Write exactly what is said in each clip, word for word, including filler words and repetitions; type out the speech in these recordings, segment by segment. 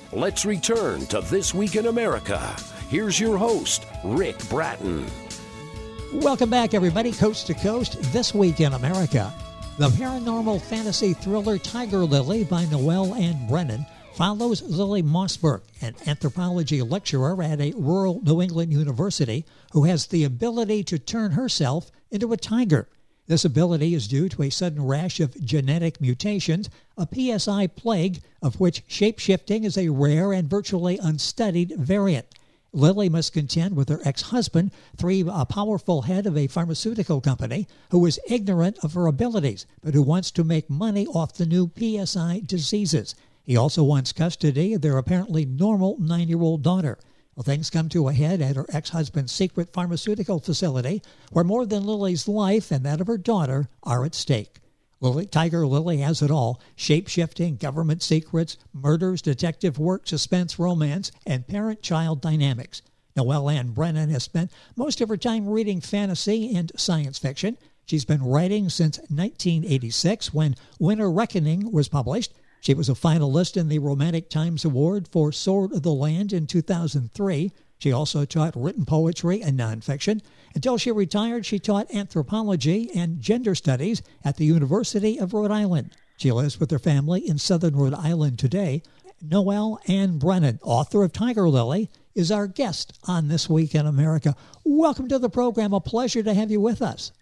Let's return to This Week in America. Here's your host, Rick Bratton. Welcome back, everybody, coast to coast, This Week in America. The paranormal fantasy thriller Tiger Lily by Noelle Ann Brennan follows Lily Mossberg, an anthropology lecturer at a rural New England university who has the ability to turn herself into a tiger. This ability is due to a sudden rash of genetic mutations, a P S I plague, of which shape-shifting is a rare and virtually unstudied variant. Lily must contend with her ex-husband, three a powerful head of a pharmaceutical company, who is ignorant of her abilities, but who wants to make money off the new P S I diseases. He also wants custody of their apparently normal nine-year-old daughter. Well, things come to a head at her ex-husband's secret pharmaceutical facility, where more than Lily's life and that of her daughter are at stake. Lily, Tiger Lily has it all: shape-shifting, government secrets, murders, detective work, suspense, romance, and parent-child dynamics. Noelle Ann Brennan has spent most of her time reading fantasy and science fiction. She's been writing since nineteen eighty-six, when Winter Reckoning was published. She was a finalist in the Romantic Times Award for Sword of the Land in two thousand three. She also taught written poetry and nonfiction. Until she retired, she taught anthropology and gender studies at the University of Rhode Island. She lives with her family in southern Rhode Island today. Noelle Ann Brennan, author of Tiger Lily, is our guest on This Week in America. Welcome to the program. A pleasure to have you with us.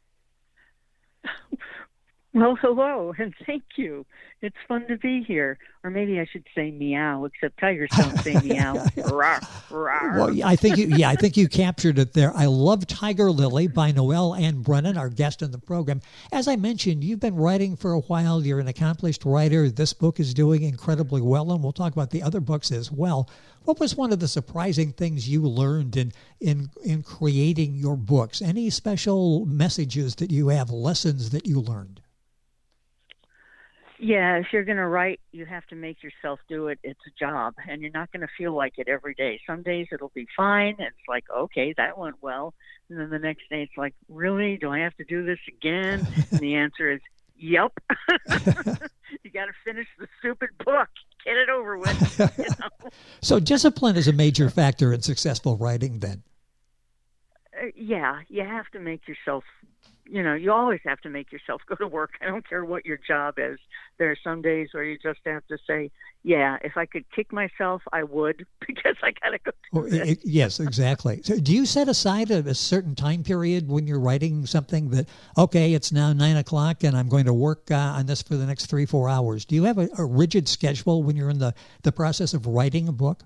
Well, hello, and thank you. It's fun to be here. Or maybe I should say meow, except tigers don't say meow. Rawr, rawr. Well, I think you, yeah, I think you captured it there. I love Tiger Lily by Noelle Ann Brennan, our guest on the program. As I mentioned, you've been writing for a while. You're an accomplished writer. This book is doing incredibly well, and we'll talk about the other books as well. What was one of the surprising things you learned in in in creating your books? Any special messages that you have, lessons that you learned? Yeah, if you're going to write, you have to make yourself do it. It's a job, and you're not going to feel like it every day. Some days it'll be fine. It's like, okay, that went well. And then the next day it's like, really? Do I have to do this again? And the answer is, yep. You got to finish the stupid book. Get it over with. You know? So discipline is a major factor in successful writing then. Uh, yeah, you have to make yourself, you know, you always have to make yourself go to work. I don't care what your job is. There are some days where you just have to say, yeah, if I could kick myself, I would, because I got to go do well, it, Yes, exactly. So do you set aside a, a certain time period when you're writing something that, okay, it's now nine o'clock and I'm going to work uh, on this for the next three, four hours? Do you have a, a rigid schedule when you're in the, the process of writing a book?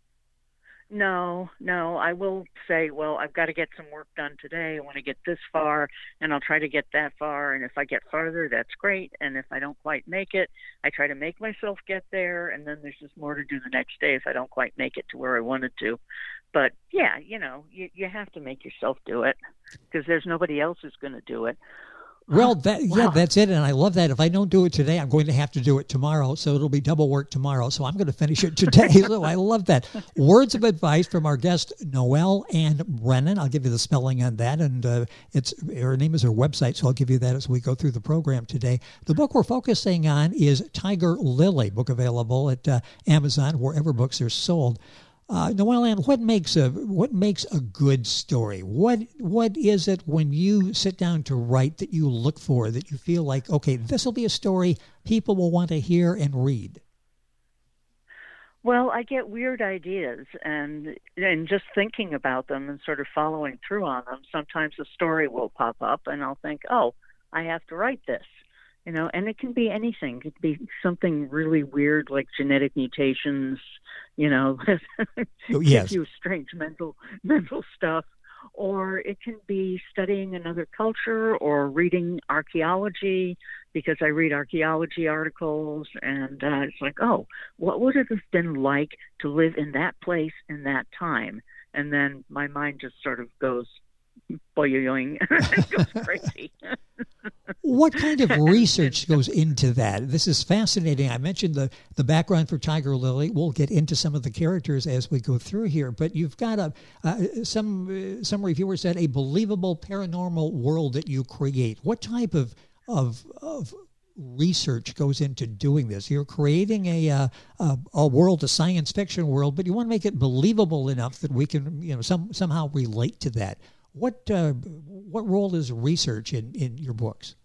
No, no. I will say, well, I've got to get some work done today. I want to get this far, and I'll try to get that far. And if I get farther, that's great. And if I don't quite make it, I try to make myself get there. And then there's just more to do the next day if I don't quite make it to where I wanted to. But, yeah, you know, you, you have to make yourself do it because there's nobody else who's going to do it. Well, that Wow. yeah, that's it, and I love that. If I don't do it today, I'm going to have to do it tomorrow, so it'll be double work tomorrow, so I'm going to finish it today. So I love that. Words of advice from our guest, Noelle Ann Brennan. I'll give you the spelling on that, and uh, it's her name is her website, so I'll give you that as we go through the program today. The book we're focusing on is Tiger Lily, book available at uh, Amazon, wherever books are sold. Uh, Noelle Ann, what makes a what makes a good story? What what is it when you sit down to write that you look for, that you feel like, okay, this will be a story people will want to hear and read? Well, I get weird ideas, and and just thinking about them and sort of following through on them, sometimes a story will pop up, and I'll think, oh, I have to write this. You know, and it can be anything. It could be something really weird like genetic mutations, you know, oh, yes. give you strange mental mental stuff. Or it can be studying another culture or reading archaeology, because I read archaeology articles, and uh, it's like, oh, what would it have been like to live in that place in that time? And then my mind just sort of goes boing, goes crazy. What kind of research goes into that? This is fascinating. I mentioned the, the background for Tiger Lily. We'll get into some of the characters as we go through here, but you've got a uh, some uh, some reviewers said a believable paranormal world that you create. What type of of of research goes into doing this? You're creating a, uh, a a world, a science fiction world, but you want to make it believable enough that we can, you know, some somehow relate to that. What uh, what role is research in, in your books?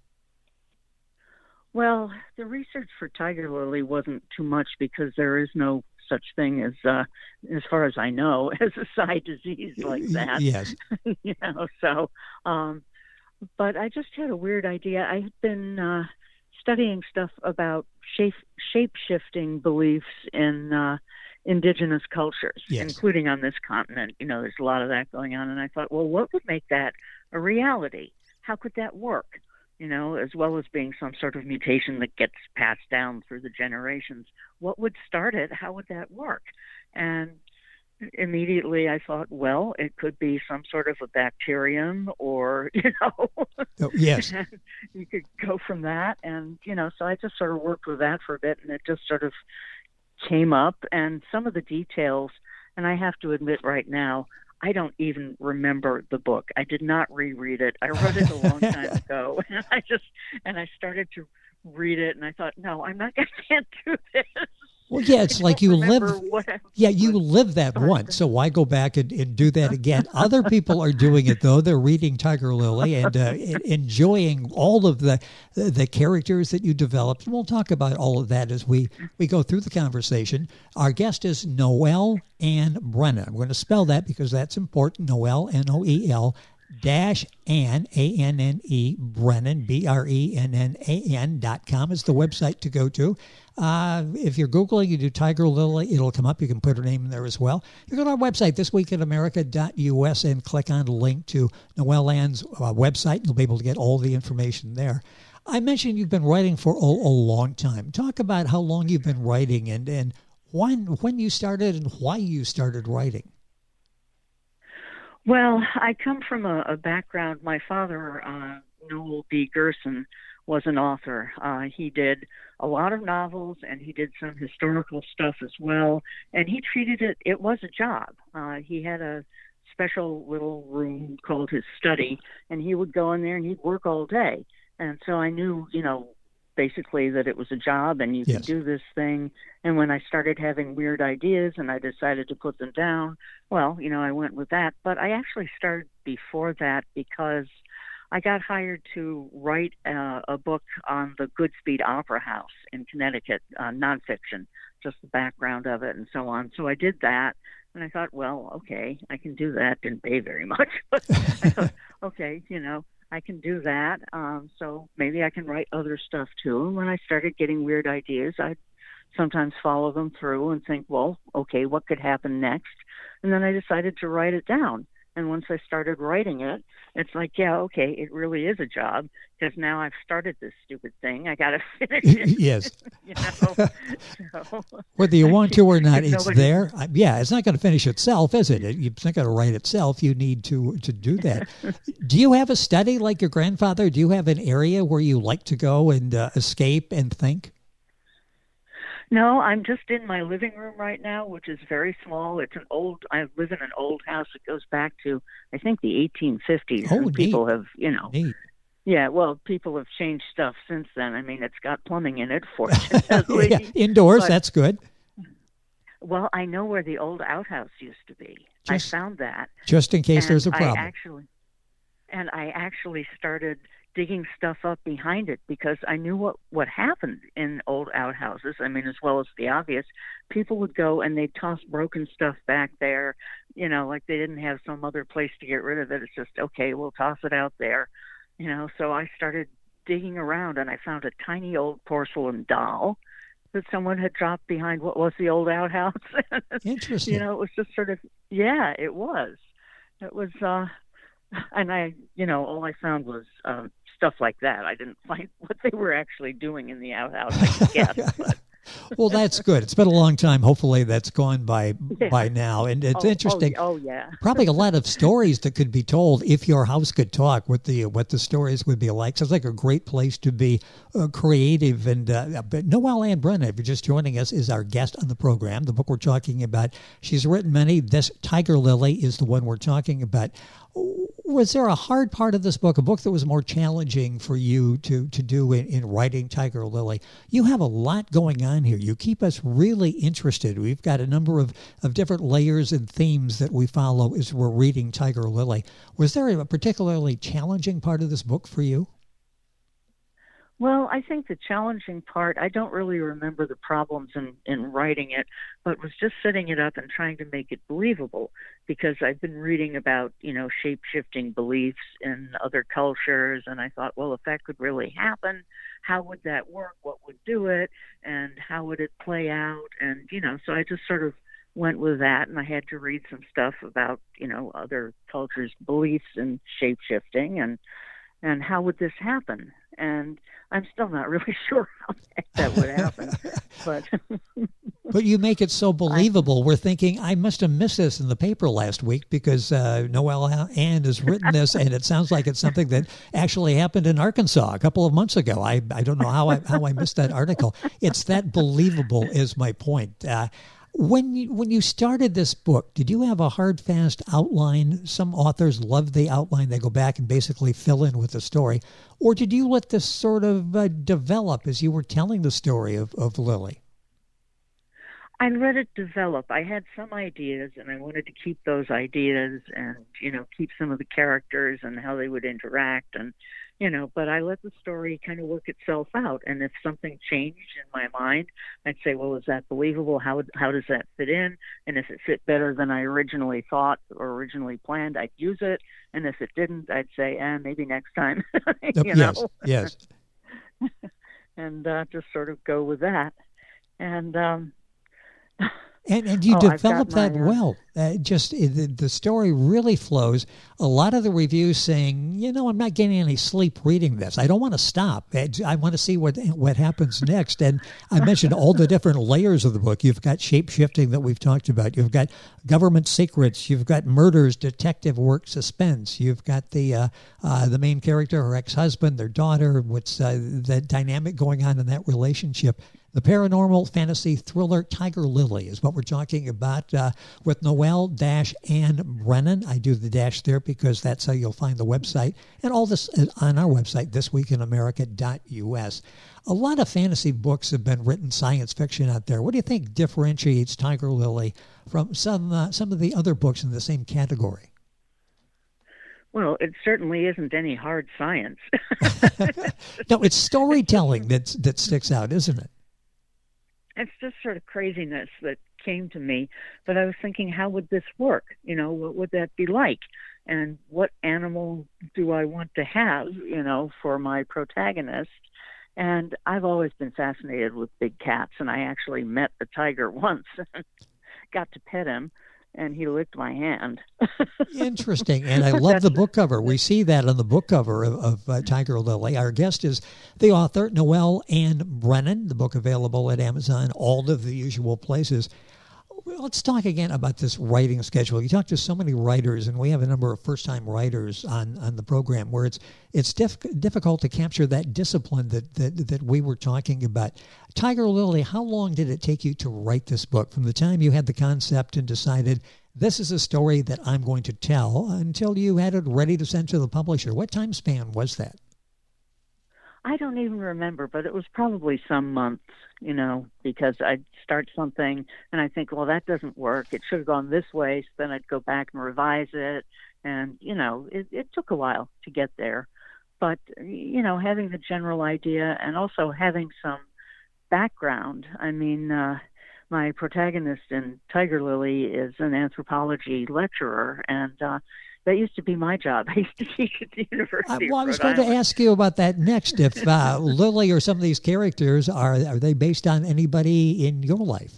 Well, the research for Tiger Lily wasn't too much because there is no such thing as, uh, as far as I know, as a side disease like that. Yes. you know, so, um, but I just had a weird idea. I had been uh, studying stuff about shape, shape-shifting beliefs in uh, indigenous cultures, yes. including on this continent. You know, there's a lot of that going on. And I thought, well, what would make that a reality? How could that work? You know, as well as being some sort of mutation that gets passed down through the generations. What would start it? How would that work? And immediately I thought, well, it could be some sort of a bacterium or, you know, oh, yes, you could go from that. And, you know, so I just sort of worked with that for a bit, and it just sort of came up. And some of the details, and I have to admit right now, I don't even remember the book. I did not reread it. I read it a long time ago, and I just and I started to read it, and I thought, no, I'm not. I can't do this. Well, yeah, it's I like you live. I, yeah, you live that Sorry. once, so why go back and, and do that again? Other people are doing it though. They're reading Tiger Lily and uh, enjoying all of the the characters that you developed. And we'll talk about all of that as we we go through the conversation. Our guest is Noelle Ann Brennan. I'm going to spell that because that's important. Noelle, N O E L. Dash Ann, A N N E, Brennan, B R E N N A N dot com is the website to go to. Uh, if you're Googling, you do Tiger Lily, it'll come up. You can put her name in there as well. You go to our website, this week in america dot U S, and click on the link to Noelle Ann's uh, website. You'll be able to get all the information there. I mentioned you've been writing for a, a long time. Talk about how long you've been writing and, and when, when you started and why you started writing. Well, I come from a, a background. My father, uh, Noel B. Gerson, was an author. Uh, he did a lot of novels, and he did some historical stuff as well. And he treated it, it was a job. Uh, he had a special little room called his study, and he would go in there and he'd work all day. And so I knew, you know, basically that it was a job and you yes. could do this thing. And when I started having weird ideas and I decided to put them down, well, you know, I went with that. But I actually started before that because I got hired to write uh, a book on the Goodspeed Opera House in Connecticut, uh, nonfiction, just the background of it and so on. So I did that. And I thought, well, okay, I can do that. Didn't pay very much. But I thought, okay, you know, I can do that. Um, so maybe I can write other stuff too. And when I started getting weird ideas, I'd sometimes follow them through and think, well, okay, what could happen next? And then I decided to write it down. And once I started writing it, it's like, yeah, okay, it really is a job because now I've started this stupid thing. I got to finish it. Yes. you know? so, Whether you want to or not, it's nobody... there. Yeah, it's not going to finish itself, is it? It's not going to write itself. You need to, to do that. Do you have a study like your grandfather? Do you have an area where you like to go and uh, escape and think? No, I'm just in my living room right now, which is very small. It's an old, I live in an old house that goes back to, I think, the eighteen fifties. Oh, and neat. People have, you know, neat. yeah, well, people have changed stuff since then. I mean, it's got plumbing in it, fortunately. yeah, indoors, but, that's good. Well, I know where the old outhouse used to be. Just, I found that. Just in case and there's a problem. I actually, and I actually started digging stuff up behind it because I knew what, what happened in old outhouses. I mean, as well as the obvious, people would go and they'd toss broken stuff back there, you know, like they didn't have some other place to get rid of it. It's just, okay, we'll toss it out there, you know. So I started digging around and I found a tiny old porcelain doll that someone had dropped behind what was the old outhouse. Interesting. You know, it was just sort of, yeah, it was. It was, uh, and I, you know, all I found was um, stuff like that. I didn't find what they were actually doing in the outhouse, I guess. But. Well, that's good. It's been a long time. Hopefully that's gone by yeah. by now. And it's oh, interesting. Oh, oh, yeah. Probably a lot of stories that could be told if your house could talk, what the what the stories would be like. Sounds like a great place to be uh, creative. And uh, but Noelle Ann Brennan, if you're just joining us, is our guest on the program. The book we're talking about, she's written many. This Tiger Lily is the one we're talking about. Was there a hard part of this book, a book that was more challenging for you to, to do in, in writing Tiger Lily? You have a lot going on here. You keep us really interested. We've got a number of, of different layers and themes that we follow as we're reading Tiger Lily. Was there a particularly challenging part of this book for you? Well, I think the challenging part, I don't really remember the problems in, in writing it, but was just setting it up and trying to make it believable, because I've been reading about, you know, shape-shifting beliefs in other cultures, and I thought, well, if that could really happen, how would that work? What would do it? And how would it play out? And, you know, so I just sort of went with that, and I had to read some stuff about, you know, other cultures' beliefs in shape-shifting, and and how would this happen? And I'm still not really sure how that would happen. but but you make it so believable. We're thinking, I must have missed this in the paper last week because uh, Noelle Ann has written this, and it sounds like it's something that actually happened in Arkansas a couple of months ago. I, I don't know how I, how I missed that article. It's that believable is my point. Uh, When you, when you started this book, did you have a hard, fast outline? Some authors love the outline. They go back and basically fill in with the story. Or did you let this sort of uh, develop as you were telling the story of, of Lily? I let it develop. I had some ideas, and I wanted to keep those ideas and, you know, keep some of the characters and how they would interact. And, you know, but I let the story kind of work itself out. And if something changed in my mind, I'd say, well, is that believable? How how does that fit in? And if it fit better than I originally thought or originally planned, I'd use it. And if it didn't, I'd say, eh, maybe next time. you yes, know? yes. and uh, just sort of go with that. And, um, And and you oh, develop my, that uh, well. Uh, just uh, the, the story really flows. A lot of the reviews saying, you know, I'm not getting any sleep reading this. I don't want to stop. I, I want to see what what happens next. And I mentioned all the different layers of the book. You've got shape-shifting that we've talked about. You've got government secrets. You've got murders, detective work, suspense. You've got the uh, uh, the main character, her ex-husband, their daughter, what's uh, the dynamic going on in that relationship. The paranormal fantasy thriller Tiger Lily is what we're talking about uh, with Noelle Ann Brennan. I do the dash there because that's how you'll find the website. And all this is on our website, this week in america dot u s. A lot of fantasy books have been written, science fiction out there. What do you think differentiates Tiger Lily from some uh, some of the other books in the same category? Well, it certainly isn't any hard science. No, it's storytelling that's, that sticks out, isn't it? It's just sort of craziness that came to me. But I was thinking, how would this work? You know, what would that be like? And what animal do I want to have, you know, for my protagonist? And I've always been fascinated with big cats, and I actually met the tiger once, got to pet him, and he licked my hand. Interesting. And I love the book cover. We see that on the book cover of, of uh, Tiger Lily. Our guest is the author, Noelle Ann Brennan. The book available at Amazon, all of the usual places. Let's talk again about this writing schedule. You talk to so many writers, and we have a number of first-time writers on, on the program where it's it's diff- difficult to capture that discipline that, that that we were talking about. Tiger Lily, how long did it take you to write this book from the time you had the concept and decided this is a story that I'm going to tell until you had it ready to send to the publisher? What time span was that? I don't even remember, but it was probably some months, you know, because I'd start something and I think, well, that doesn't work. It should have gone this way. So then I'd go back and revise it. And, you know, it, it took a while to get there. But, you know, having the general idea and also having some background. I mean, uh, my protagonist in Tiger Lily is an anthropology lecturer, and uh, that used to be my job. I used to teach at the University uh, well, of I was Rhode going Island. to ask you about that next. If uh, Lily or some of these characters, are are they based on anybody in your life?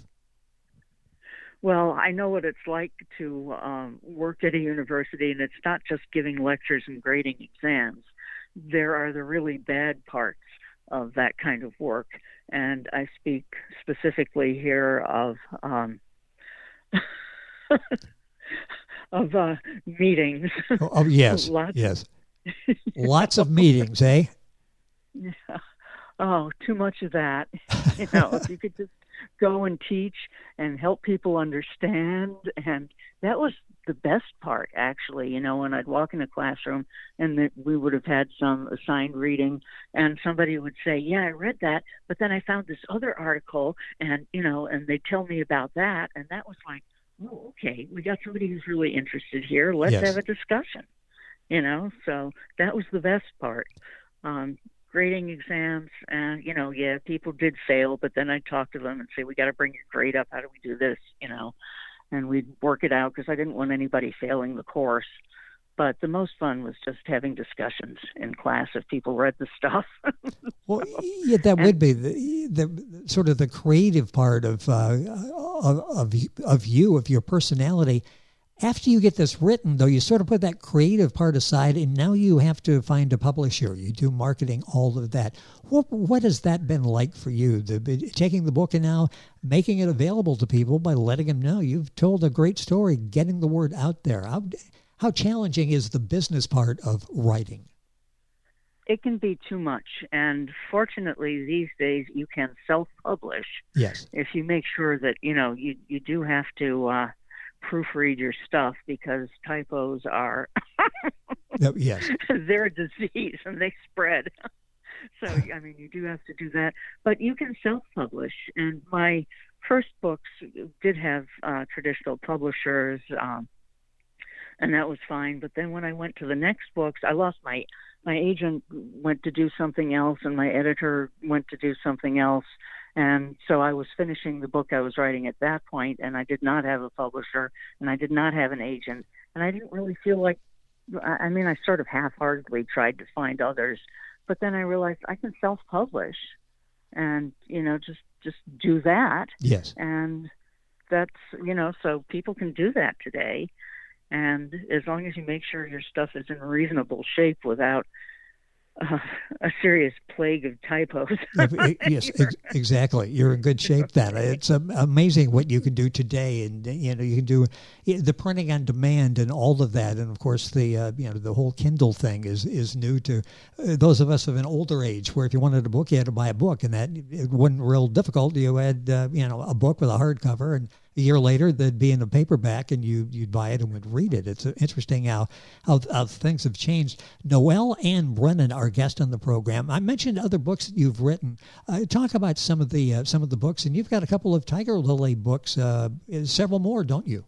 Well, I know what it's like to um, work at a university, and it's not just giving lectures and grading exams. There are the really bad parts of that kind of work, and I speak specifically here of um, of uh, meetings. Oh, oh yes, Lots. yes, lots of meetings, eh? Yeah. Oh, too much of that. You know, if you could just go and teach and help people understand, and that was the best part, actually. You know, when I'd walk in a classroom and that we would have had some assigned reading, and somebody would say, yeah, I read that, but then I found this other article, and, you know, and they'd tell me about that. And that was like, oh, okay, we got somebody who's really interested here. Let's Yes. have a discussion, you know. So that was the best part. Um, grading exams, and, you know, yeah, people did fail, but then I'd talk to them and say, we got to bring your grade up. How do we do this, you know? And we'd work it out because I didn't want anybody failing the course. But the most fun was just having discussions in class if people read the stuff. Well, yeah, that and, would be the, the sort of the creative part of, uh, of of of you, of your personality. After you get this written, though, you sort of put that creative part aside, and now you have to find a publisher. You do marketing, all of that. What what has that been like for you? The, taking the book and now making it available to people by letting them know you've told a great story, getting the word out there. How, how challenging is the business part of writing? It can be too much, and fortunately these days you can self-publish. Yes. If you make sure that, you know, you, you do have to uh, proofread your stuff, because typos are, No, yes. they're a disease and they spread. So, I mean, you do have to do that, but you can self-publish. And my first books did have uh, traditional publishers, um, and that was fine. But then when I went to the next books, I lost my, my agent went to do something else, and my editor went to do something else. And so I was finishing the book I was writing at that point, and I did not have a publisher, and I did not have an agent. And I didn't really feel like, I mean, I sort of half-heartedly tried to find others, but then I realized I can self-publish and, you know, just, just do that. Yes. And that's, you know, so people can do that today. And as long as you make sure your stuff is in reasonable shape without uh, a serious plague of typos. Yes, ex- exactly. You're in good shape then. It's um, amazing what you can do today. And, you know, you can do the printing on demand and all of that. And, of course, the, uh, you know, the whole Kindle thing is, is new to uh, those of us of an older age, where if you wanted a book, you had to buy a book. And that it wasn't real difficult. You had, uh, you know, a book with a hardcover, and a year later, they'd be in a paperback, and you, you'd buy it and would read it. It's interesting how, how how things have changed. Noelle Ann Brennan, our guest on the program. I mentioned other books that you've written. Uh, talk about some of the uh, some of the books, and you've got a couple of Tiger Lily books, uh, several more, don't you?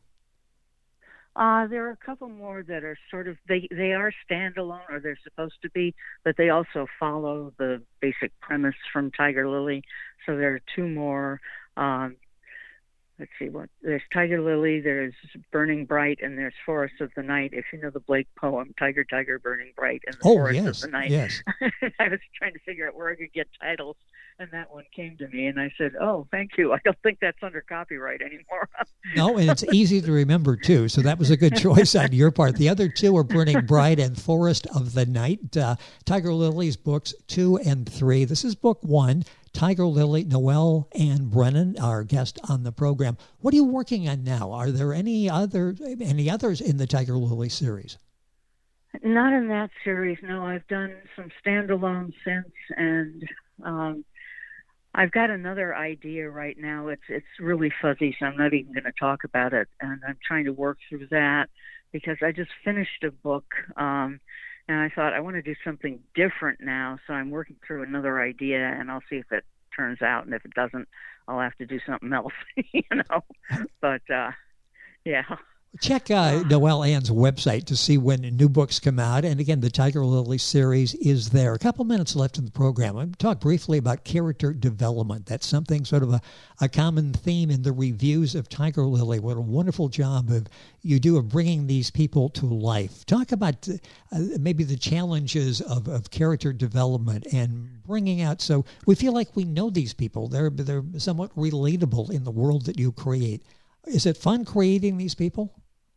Uh, there are a couple more that are sort of, they, they are standalone, or they're supposed to be, but they also follow the basic premise from Tiger Lily. So there are two more. Um, Let's see what there's Tiger Lily, there's Burning Bright, and there's Forest of the Night. If you know the Blake poem, Tiger, Tiger, Burning Bright, and the oh, Forest yes, of the Night. Yes. I was trying to figure out where I could get titles, and that one came to me, and I said, "Oh, thank you. I don't think that's under copyright anymore." No, and it's easy to remember too. So that was a good choice on your part. The other two are Burning Bright and Forest of the Night. Uh, Tiger Lily's books two and three. This is book one. Tiger Lily, Noelle Ann Brennan, our guest on the program. What are you working on now? Are there any other any others in the Tiger Lily series? Not in that series. No, I've done some standalone since, and um, I've got another idea right now. It's it's really fuzzy, so I'm not even going to talk about it. And I'm trying to work through that because I just finished a book. Um, And I thought, I want to do something different now, so I'm working through another idea, and I'll see if it turns out, and if it doesn't, I'll have to do something else, you know. But, uh, yeah. Check uh, Noelle Ann's website to see when new books come out. And again, the Tiger Lily series is there. A couple minutes left in the program. I'm going to talk briefly about character development. That's something sort of a, a common theme in the reviews of Tiger Lily. What a wonderful job of you do of bringing these people to life. Talk about uh, maybe the challenges of, of character development and bringing out, so we feel like we know these people. They're, they're somewhat relatable in the world that you create. Is it fun creating these people?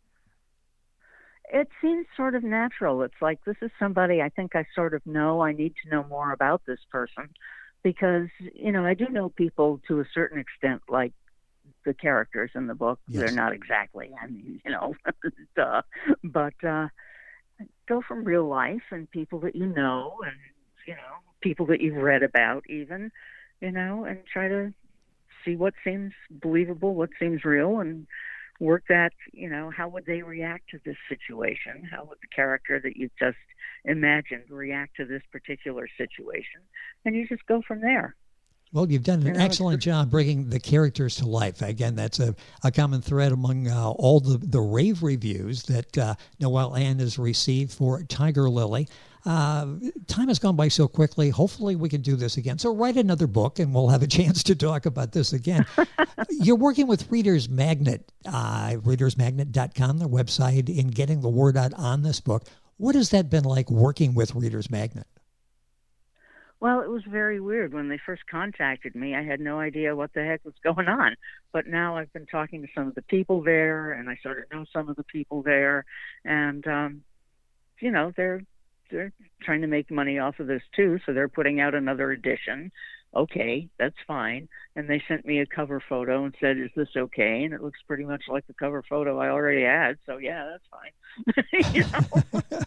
It seems sort of natural. It's like, this is somebody I think I sort of know. I need to know more about this person because, you know, I do know people to a certain extent, like the characters in the book. Yes. They're not exactly, I mean, you know, duh. But uh, go from real life and people that you know and, you know, people that you've read about even, you know, and try to see what seems believable, what seems real, and work that, you know, how would they react to this situation? How would the character that you just imagined react to this particular situation? And you just go from there. Well, you've done an you know, excellent job bringing the characters to life. Again, that's a, a common thread among uh, all the, the rave reviews that uh, Noelle Ann has received for Tiger Lily. Uh, time has gone by so quickly. Hopefully we can do this again. So write another book and we'll have a chance to talk about this again. You're working with Reader's Magnet, uh, readers magnet dot com, their website, in getting the word out on this book. What has that been like working with Reader's Magnet? Well, it was very weird. When they first contacted me, I had no idea what the heck was going on. But now I've been talking to some of the people there, and I sort of know some of the people there. And, um, you know, they're they're trying to make money off of this, too, so they're putting out another edition. Okay, that's fine. And they sent me a cover photo and said, is this okay? And it looks pretty much like the cover photo I already had. So, yeah, that's fine. You know?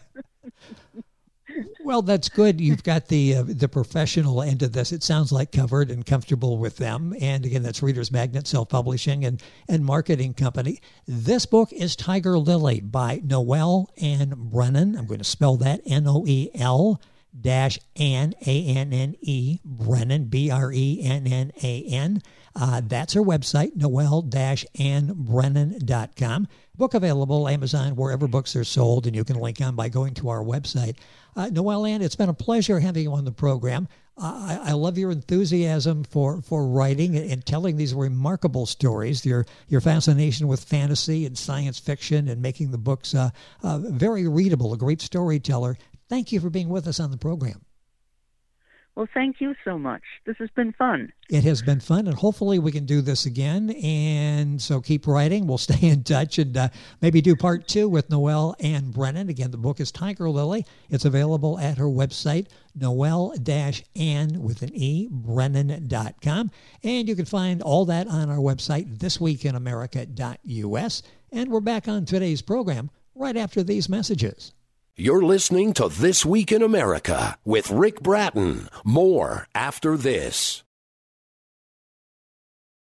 Well, that's good. You've got the uh, the professional end of this. It sounds like covered and comfortable with them. And again, that's Reader's Magnet, self-publishing and, and marketing company. This book is Tiger Lily by Noelle Ann Brennan. I'm going to spell that N O E L dash Ann, A N N E, Brennan, B R E N N A N. Uh, that's her website, noelle dash ann brennan dot com. Book available, Amazon, wherever books are sold, and you can link on by going to our website. Uh, Noelle Ann, it's been a pleasure having you on the program. Uh, I, I love your enthusiasm for, for writing and, and telling these remarkable stories, your your fascination with fantasy and science fiction and making the books uh, uh, very readable, a great storyteller. Thank you for being with us on the program. Well, thank you so much. This has been fun. It has been fun, and hopefully we can do this again. And so keep writing. We'll stay in touch and uh, maybe do part two with Noelle Ann Brennan. Again, the book is Tiger Lily. It's available at her website, noelle dash ann with an E, brennan dot com. And you can find all that on our website, this week in america dot U S. And we're back on today's program right after these messages. You're listening to This Week in America with Rick Bratton. More after this.